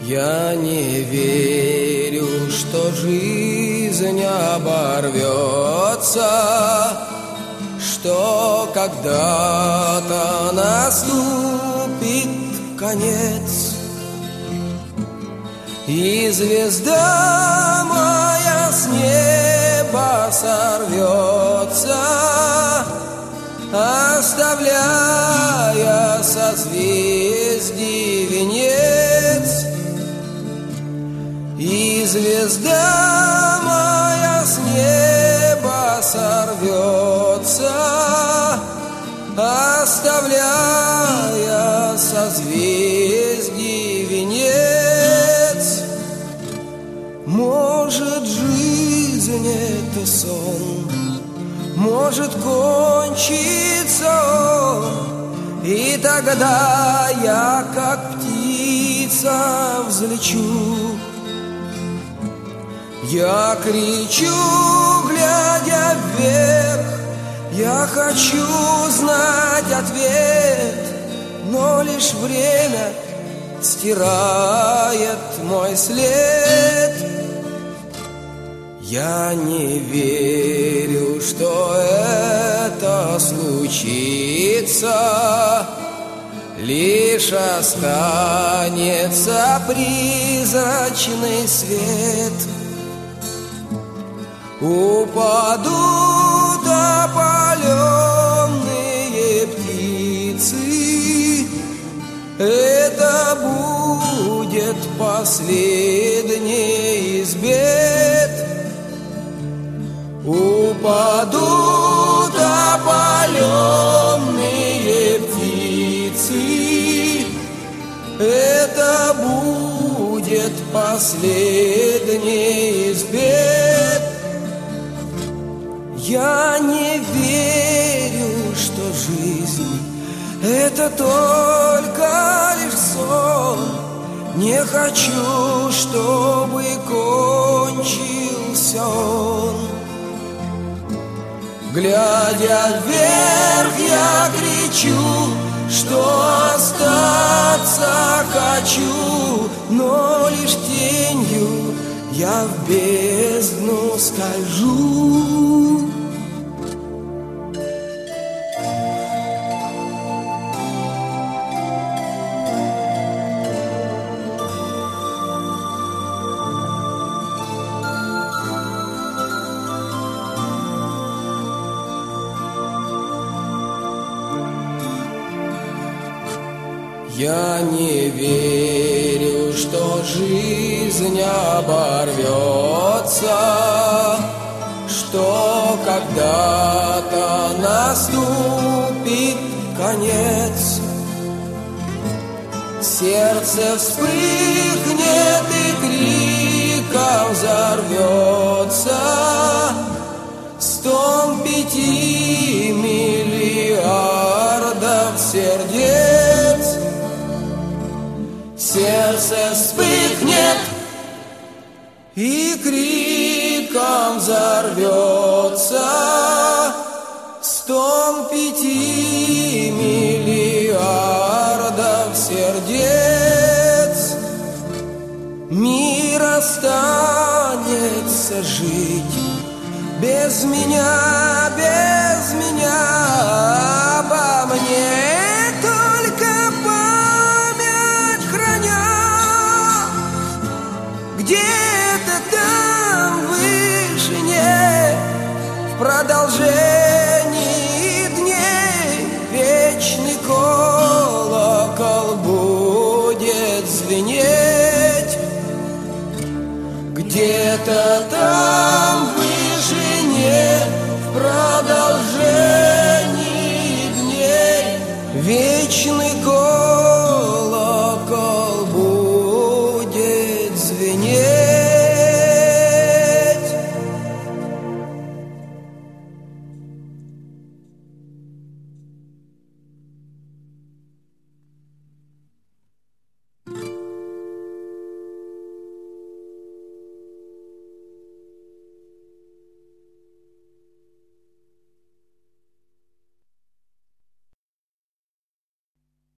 Я не верю, что жизнь оборвется, что когда-то наступит конец, и звезда моя с неба сорвется, оставляя созвездий венец. И звезда моя с неба сорвется, оставляя созвездий венец. Может, жизнь — это сон, может кончиться он, и тогда я, как птица, взлечу. Я кричу, глядя вверх, я хочу знать ответ, но лишь время стирает мой след. Я не верю, что это случится, лишь останется призрачный свет. Упадут опаленные птицы, это будет последний из бед. Упадут опаленные птицы, это будет последний из бед. Я не верю, что жизнь — это только лишь сон. Не хочу, чтобы кончился он. Глядя вверх, я кричу, что остаться хочу, но лишь тенью я в бездну скольжу. Я не верю, что жизнь оборвется, что когда-то наступит конец. Сердце вспыхнет и криком взорвется, стон 5 миллиардов сердец. Сердце вспыхнет и криком взорвется, стон 5 миллиардов сердец. Мир останется жить без меня, обо мне. Где-то там в вышине, в продолжении дней, вечный колокол будет звенеть. Где-то там в вышине, в продолжении дней, вечный колокол